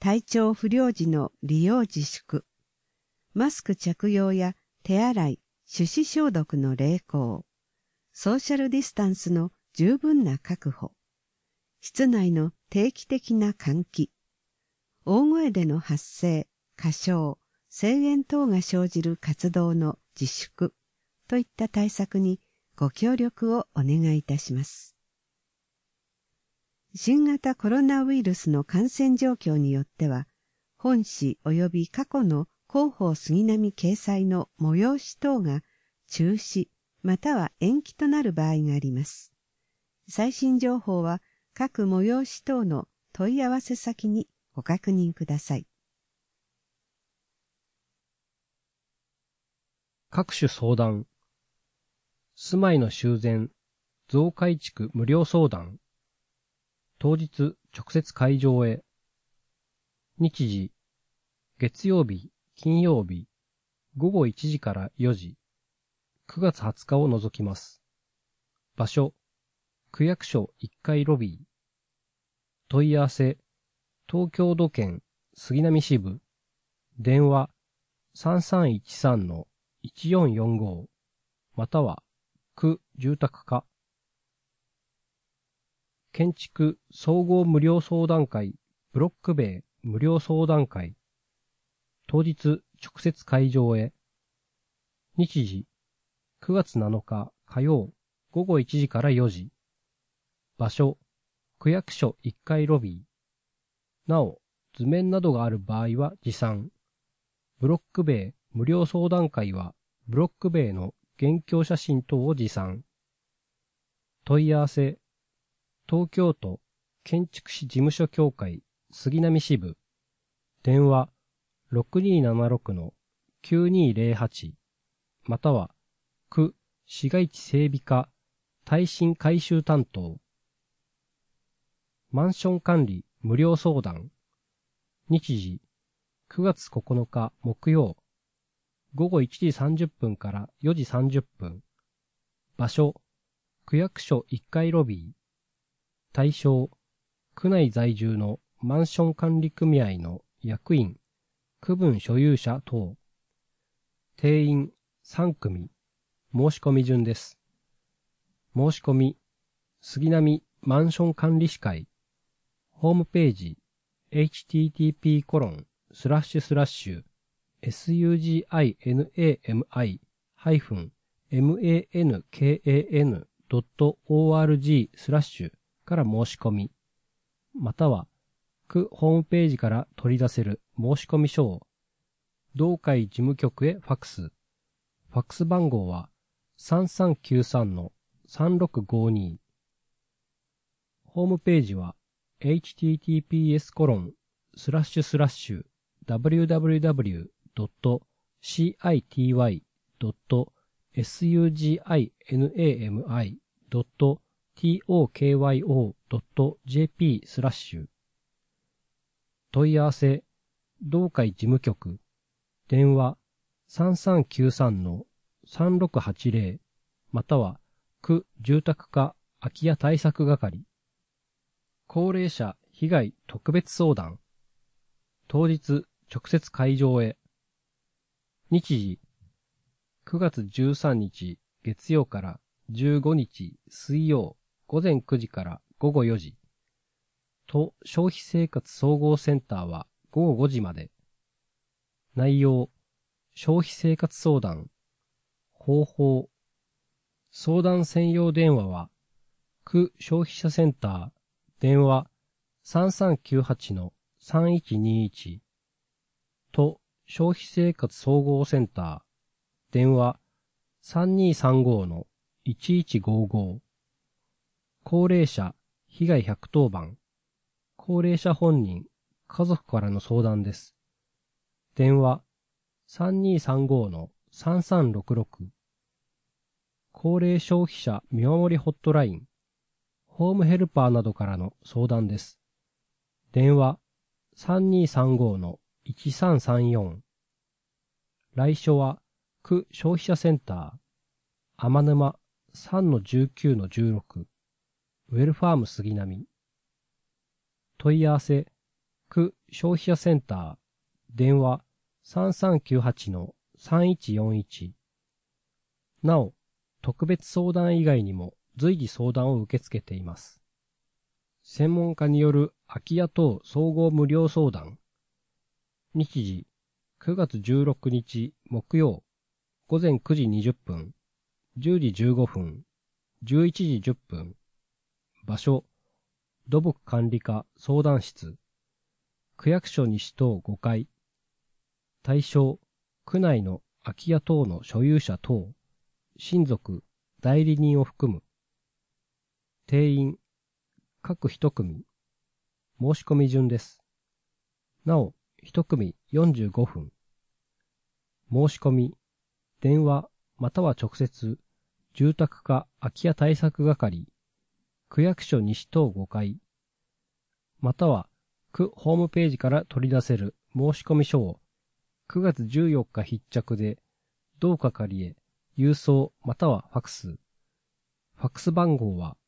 体調不良時の利用自粛、マスク着用や手洗い、手指消毒の励行、ソーシャルディスタンスの十分な確保、室内の定期的な換気、大声での発声、歌唱、声援等が生じる活動の自粛といった対策にご協力をお願いいたします。新型コロナウイルスの感染状況によっては、本誌及び過去の広報杉並掲載の催し等が中止または延期となる場合があります。最新情報は各催し等の問い合わせ先にご確認ください。 各種相談。住まいの修繕、増改築無料相談。当日直接会場へ。日時、月曜日、金曜日、午後1時から4時。9月20日を除きます。場所、区役所1階ロビー。問い合わせ、東京都県杉並支部。電話、3313-1445または区住宅課。建築総合無料相談会ブロック塀無料相談会。当日直接会場へ。日時9月7日火曜午後1時から4時。場所区役所1階ロビー。なお図面などがある場合は持参。ブロック塀無料相談会はブロック塀の現況写真等を持参。問い合わせ、東京都建築士事務所協会杉並支部。電話 6276-9208 または区市街地整備課耐震改修担当。マンション管理無料相談。日時9月9日木曜午後1時30分から4時30分。場所区役所1階ロビー。対象区内在住のマンション管理組合の役員、区分所有者等。定員3組。申し込み順です。申し込み杉並マンション管理士会。ホームページ http://suginami-mankan.org/ から申し込み、または区ホームページから取り出せる申し込み書を同会事務局へファクス。ファクス番号は 3393-3652。ホームページは https://www.city.suginami.tokyo.jp/ 問い合わせ、同会事務局、電話 3393-3680 または区住宅課空き家対策係。高齢者被害特別相談。当日直接会場へ。日時9月13日月曜から15日水曜午前9時から午後4時。都消費生活総合センターは午後5時まで。内容、消費生活相談。方法。相談専用電話は、区消費者センター、電話 3398-3121。都消費生活総合センター、電話 3235-1155。高齢者被害110番。高齢者本人、家族からの相談です。電話 3235-3366。高齢消費者見守りホットライン。ホームヘルパーなどからの相談です。電話 3235-1334。来所は区消費者センター、天沼 3-19-16。ウェルファーム杉並。問い合わせ、 区消費者センター、電話3398-3141。なお、特別相談以外にも随時相談を受け付けています。専門家による空き家等総合無料相談。日時、9月16日木曜、午前9時20分、10時15分、11時10分。場所、土木管理課相談室。区役所西棟5階。対象、区内の空き家等の所有者等、親族、代理人を含む。定員、各一組。申し込み順です。なお、一組45分。申し込み、電話または直接、住宅課空き家対策係、区役所西棟5階、または区ホームページから取り出せる申し込み書を9月14日必着で、同係へ郵送またはファクス。ファクス番号は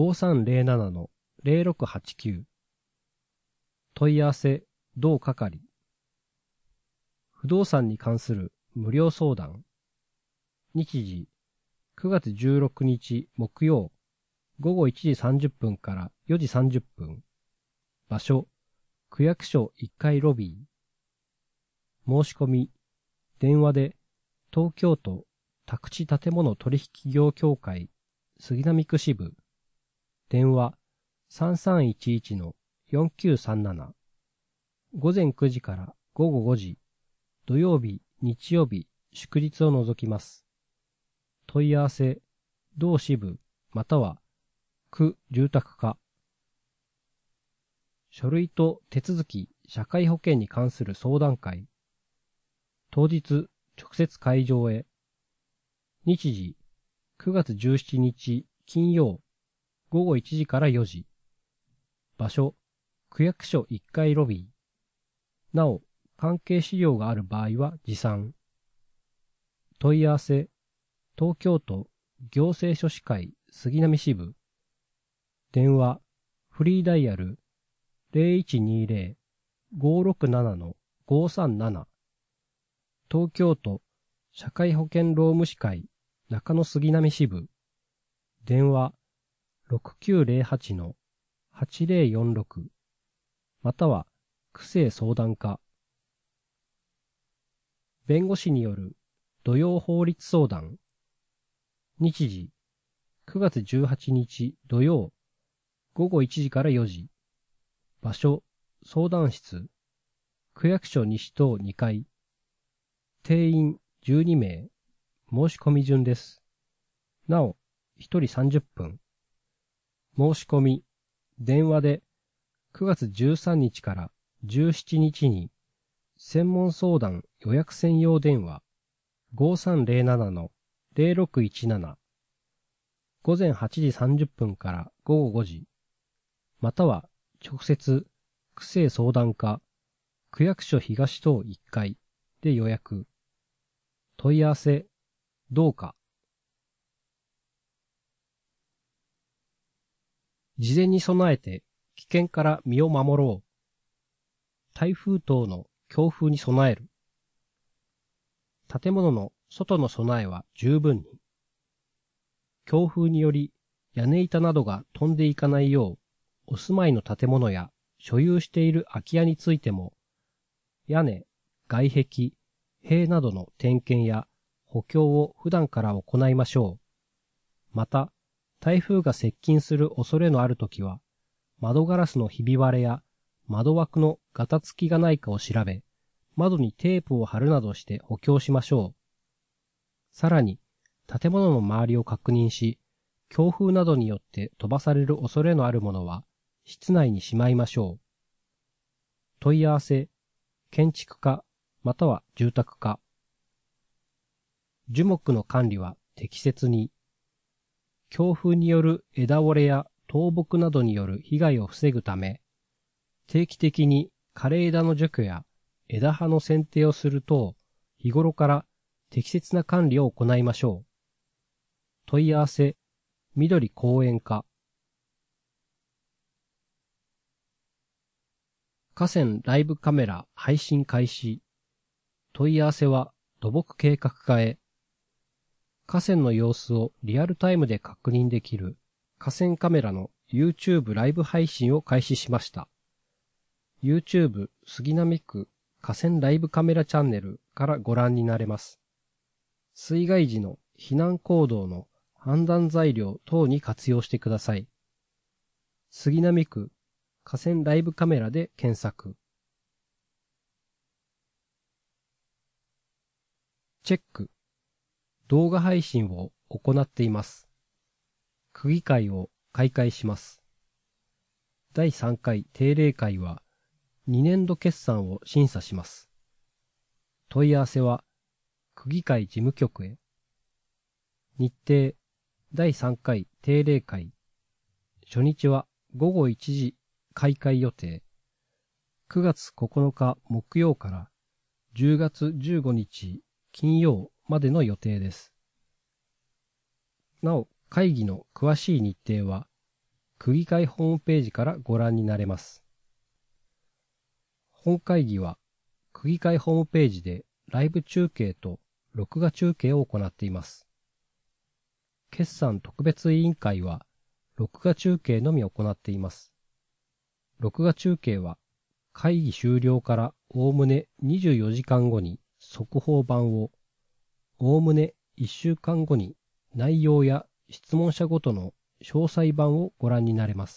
5307-0689。問い合わせ、同係。不動産に関する無料相談。日時、9月16日木曜、午後1時30分から4時30分。場所、区役所1階ロビー。申し込み、電話で、東京都宅地建物取引業協会杉並区支部。電話、3311-4937。午前9時から午後5時。土曜日、日曜日、祝日を除きます。問い合わせ、同支部、または、区住宅課。書類と手続き、社会保険に関する相談会。当日、直接会場へ。日時、9月17日金曜、午後1時から4時。場所、区役所1階ロビー。なお、関係資料がある場合は持参。問い合わせ、東京都行政書士会杉並支部。電話、フリーダイヤル 0120-567-537。東京都社会保険労務士会中野杉並支部。電話、6908-8046。または、区政相談課。弁護士による土曜法律相談。日時、9月18日土曜、午後1時から4時。場所、相談室。区役所西棟2階。定員12名。申し込み順です。なお、1人30分。申し込み、電話で9月13日から17日に、専門相談予約専用電話 5307-0617。午前8時30分から午後5時。または、直接、区政相談課、区役所東棟1階で予約。問い合わせ、どうか。事前に備えて危険から身を守ろう。台風等の強風に備える。建物の外の備えは十分に。強風により屋根板などが飛んでいかないよう、お住まいの建物や所有している空き家についても、屋根、外壁、塀などの点検や補強を普段から行いましょう。また、台風が接近する恐れのあるときは、窓ガラスのひび割れや窓枠のガタつきがないかを調べ、窓にテープを貼るなどして補強しましょう。さらに、建物の周りを確認し、強風などによって飛ばされる恐れのあるものは、室内にしまいましょう。問い合わせ、建築課、または住宅課。樹木の管理は適切に。強風による枝折れや倒木などによる被害を防ぐため、定期的に枯れ枝の除去や枝葉の剪定をする等、日頃から適切な管理を行いましょう。問い合わせ、緑公園課。 河川ライブカメラ配信開始。問い合わせは土木計画課へ。河川の様子をリアルタイムで確認できる河川カメラの YouTube ライブ配信を開始しました。YouTube 杉並区河川ライブカメラチャンネルからご覧になれます。水害時の避難行動の判断材料等に活用してください。杉並区河川ライブカメラで検索。チェック。動画配信を行っています。区議会を開会します。第3回定例会は2年度決算を審査します。問い合わせは区議会事務局へ。日程第3回定例会。初日は午後1時開会予定。9月9日木曜から10月15日金曜までの予定です。なお、会議の詳しい日程は区議会ホームページからご覧になれます。本会議は区議会ホームページでライブ中継と録画中継を行っています。決算特別委員会は録画中継のみ行っています。録画中継は会議終了からおおむね24時間後に速報版を、おおむね1週間後に内容や質問者ごとの詳細版をご覧になれます。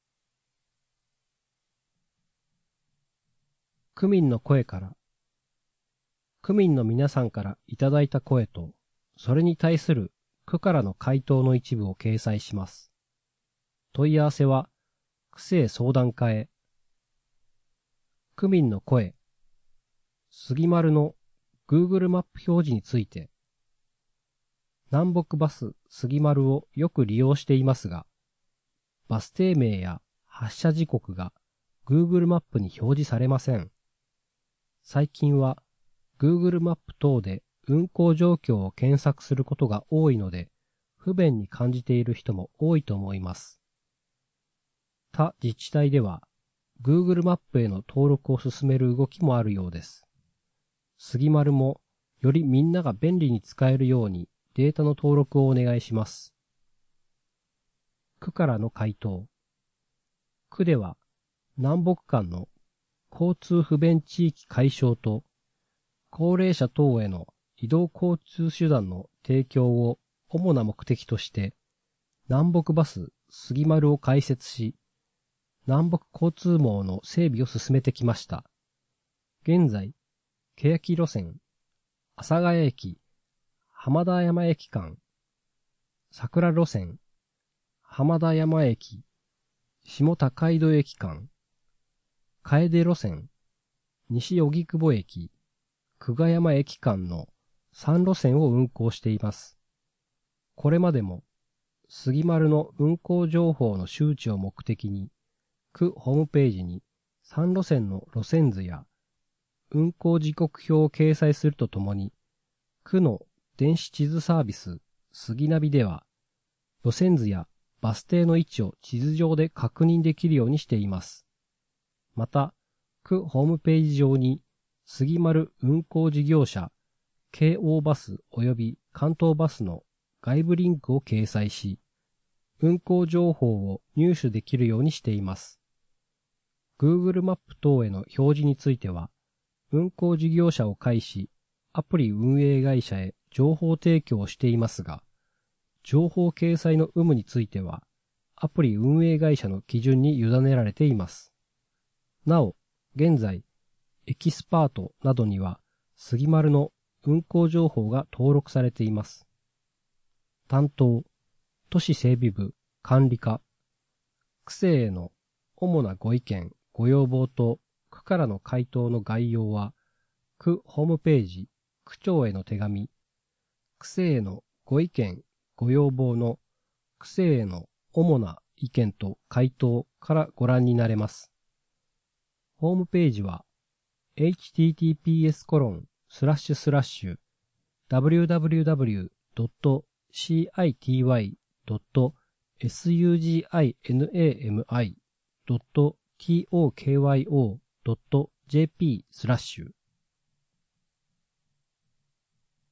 区民の声から。区民の皆さんからいただいた声と、それに対する区からの回答の一部を掲載します。問い合わせは、区政相談課へ。区民の声。杉丸の Google マップ表示について。南北バス杉丸をよく利用していますが、バス停名や発車時刻が Google マップに表示されません。最近は Google マップ等で運行状況を検索することが多いので、不便に感じている人も多いと思います。他自治体では Google マップへの登録を進める動きもあるようです。杉丸もよりみんなが便利に使えるようにデータの登録をお願いします。区からの回答。区では南北間の交通不便地域解消と高齢者等への移動交通手段の提供を主な目的として南北バス杉丸を開設し、南北交通網の整備を進めてきました。現在、欅路線、阿佐ヶ谷駅、浜田山駅間、桜路線、浜田山駅、下高井戸駅間、楓路線、西荻窪駅、久我山駅間の3路線を運行しています。これまでも、杉丸の運行情報の周知を目的に、区ホームページに3路線の路線図や運行時刻表を掲載するとともに、区の電子地図サービス杉ナビでは、路線図やバス停の位置を地図上で確認できるようにしています。また、区ホームページ上に杉丸運行事業者、京王バス及び関東バスの外部リンクを掲載し、運行情報を入手できるようにしています。Google マップ等への表示については、運行事業者を介し、アプリ運営会社へ情報提供をしていますが、情報掲載の有無については、アプリ運営会社の基準に委ねられています。なお、現在、エキスパートなどには、杉丸の運行情報が登録されています。担当、都市整備部管理課、区政への主なご意見、ご要望と区からの回答の概要は、区ホームページ、区長への手紙、区政へのご意見、ご要望の区政への主な意見と回答からご覧になれます。ホームページは https://www.city.suginami.jp tokyo.jp/。